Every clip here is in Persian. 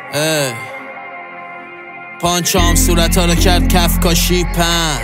پانچام صورت ها رو کرد کف کاشی پن.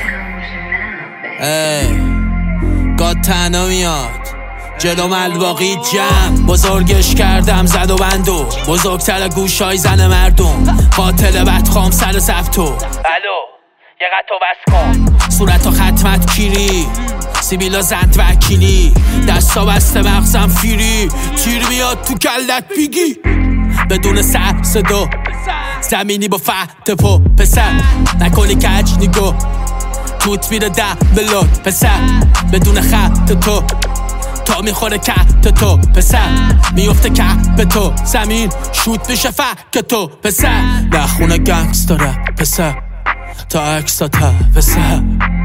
گاد تنها میاد جلو ملواقی جمع. بزرگش کردم زد و بندو، بزرگتر گوشای زن مردم. قاتل بدخام سر زبطو. الو یه قطع بس کن. صورت ها ختمت کیری، سیبیلا زند وکیلی. دستا بسته مغزم فیری، تیر میاد تو کلت بیگی. بدون سر صدا زمینی با فت پا. پسر نکنی کج نگاه، توت میره ده بلاد. پسر بدون خط تو تا میخوره کت تو. پسر میفته کپ تو، زمین شوت میشه فک تو. پسر نخونه گنگستا رپ. پسر تا اکسا تا. پسر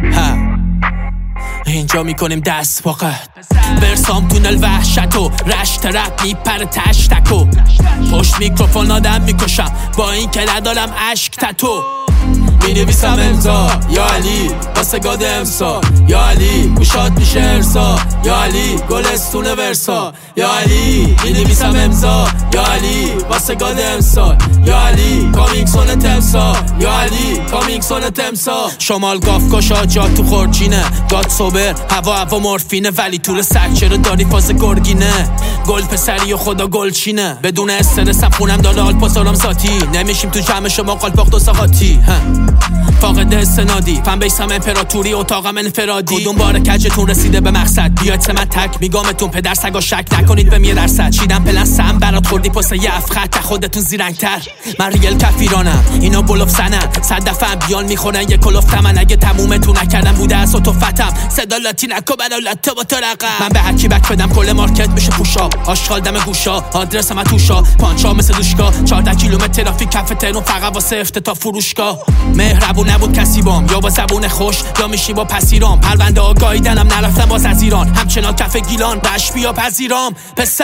اینجا میکنیم دست فقط. برسام تونل وحشتو، رشت رپ میپره تشتکو. پشت میکروفون آدم میکشم با این که ندارم عشق تتو. مینویسم امضا یا علی واسه گاد امسا. یا علی گوشات میشه ارسا. یا علی گلستون ورسا. یا علی مینویسم امضا یا علی واسه گاد امسا. یا علی کامیکسون تمسا. یا علی کامیکسون تمسا. شمال گاف کشا جا تو خورجینه. گاد صبر هوا مورفینه، ولی طول سگ چرا داری فاز گرگینه. گل پسری و خدا گلچینه. بدون استرسم خونم داره آلپاسارم ذاتی. نمیشیم تو جمع شما قالپاق دو ساقاتی. فاقد استنادی فن بیسم امپراتوری اتاقم انفرادی. کدوم بار کجتون رسیده به مقصد؟ بیاید سه من تک میگامتون پدر سگا شک نکنید به 100%. چیدم پلسم برات خوردی پسه یه افخط خودتون زیرنگتر. من ریل کفیرانم اینا بلوف زنن. 100 دفعه بیان میخورن یه کلوف تمن. اگه تمومتون نکردم بوده از تو فتم. صدا لاتی نکو بلالت با تو رقم. من به هرکی بک بدم کل مارکت میشه پوشا. آشغال دم گوشا آدرس من توشا. پانچا مثل دوشگاه 14 کیلومتر ترافیک کف تهران فقط واسه افتتاح فروشگاه. مهربون نبود کسی بام، یا با زبون خوش یا میشی با پسیرام. پرونده آگاهیدنم نرفتم باز از ایران، همچنان کف گیلان رش بیا پذیرام. پسر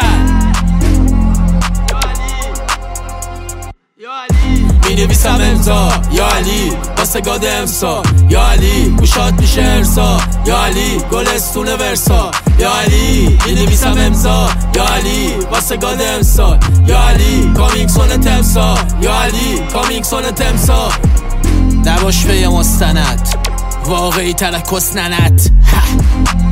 مینویسم امضا یا علی واسه گاد امسا. یا علی گوشات میشه ارسا. یا علی گلستون ورسا. یا علی مینویسم امضا یا علی واسه گاد امسا. یا علی کامیکسون تمسا. یا علی کامیکسون تمسا. نباش به یه مستند واقعی تر کس ننت.